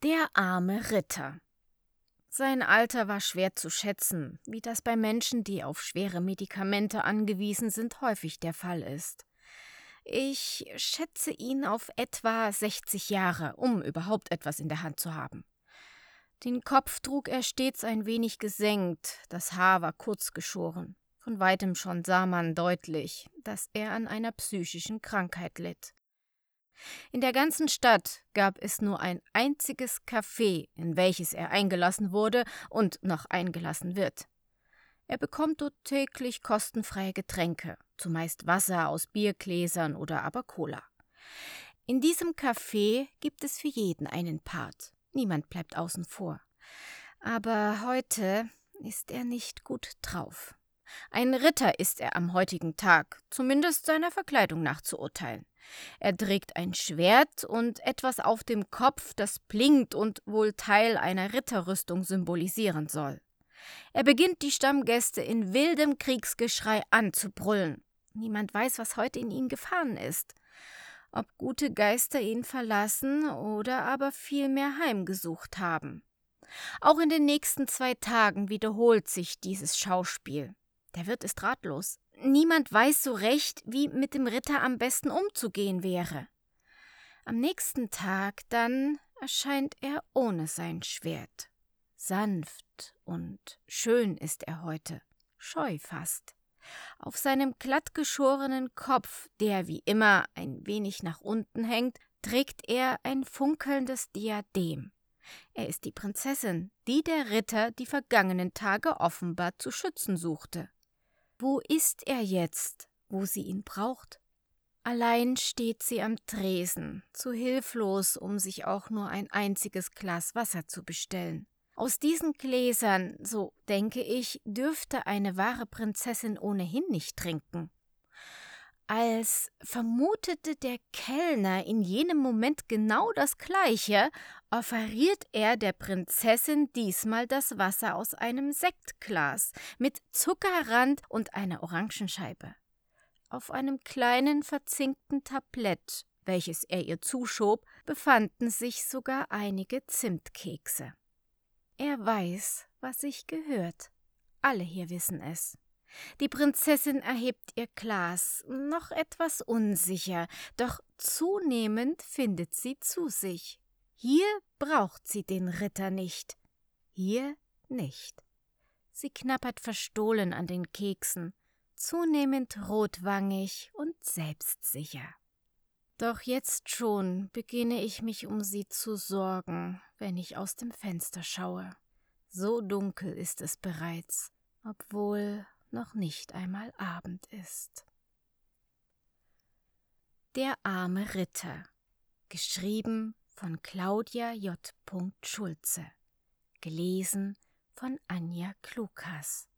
Der arme Ritter. Sein Alter war schwer zu schätzen, wie das bei Menschen, die auf schwere Medikamente angewiesen sind, häufig der Fall ist. Ich schätze ihn auf etwa 60 Jahre, um überhaupt etwas in der Hand zu haben. Den Kopf trug er stets ein wenig gesenkt, das Haar war kurz geschoren. Von weitem schon sah man deutlich, dass er an einer psychischen Krankheit litt. In der ganzen Stadt gab es nur ein einziges Café, in welches er eingelassen wurde und noch eingelassen wird. Er bekommt dort täglich kostenfreie Getränke, zumeist Wasser aus Biergläsern oder aber Cola. In diesem Café gibt es für jeden einen Part. Niemand bleibt außen vor. Aber heute ist er nicht gut drauf. Ein Ritter ist er am heutigen Tag, zumindest seiner Verkleidung nach zu urteilen. Er trägt ein Schwert und etwas auf dem Kopf, das blinkt und wohl Teil einer Ritterrüstung symbolisieren soll. Er beginnt die Stammgäste in wildem Kriegsgeschrei anzubrüllen. Niemand weiß, was heute in ihn gefahren ist. Ob gute Geister ihn verlassen oder aber vielmehr heimgesucht haben. Auch in den nächsten 2 Tagen wiederholt sich dieses Schauspiel. Der Wirt ist ratlos. Niemand weiß so recht, wie mit dem Ritter am besten umzugehen wäre. Am nächsten Tag dann erscheint er ohne sein Schwert. Sanft und schön ist er heute, scheu fast. Auf seinem glattgeschorenen Kopf, der wie immer ein wenig nach unten hängt, trägt er ein funkelndes Diadem. Er ist die Prinzessin, die der Ritter die vergangenen Tage offenbar zu schützen suchte. Wo ist er jetzt, wo sie ihn braucht? Allein steht sie am Tresen, zu hilflos, um sich auch nur ein einziges Glas Wasser zu bestellen. Aus diesen Gläsern, so denke ich, dürfte eine wahre Prinzessin ohnehin nicht trinken. Als vermutete der Kellner in jenem Moment genau das Gleiche, offeriert er der Prinzessin diesmal das Wasser aus einem Sektglas mit Zuckerrand und einer Orangenscheibe. Auf einem kleinen verzinkten Tablett, welches er ihr zuschob, befanden sich sogar einige Zimtkekse. Er weiß, was sich gehört. Alle hier wissen es. Die Prinzessin erhebt ihr Glas, noch etwas unsicher, doch zunehmend findet sie zu sich. Hier braucht sie den Ritter nicht, hier nicht. Sie knabbert verstohlen an den Keksen, zunehmend rotwangig und selbstsicher. Doch jetzt schon beginne ich mich um sie zu sorgen, wenn ich aus dem Fenster schaue. So dunkel ist es bereits, obwohl noch nicht einmal Abend ist. Der arme Ritter. Geschrieben von Claudia J. Schulze. Gelesen von Anja Klukas.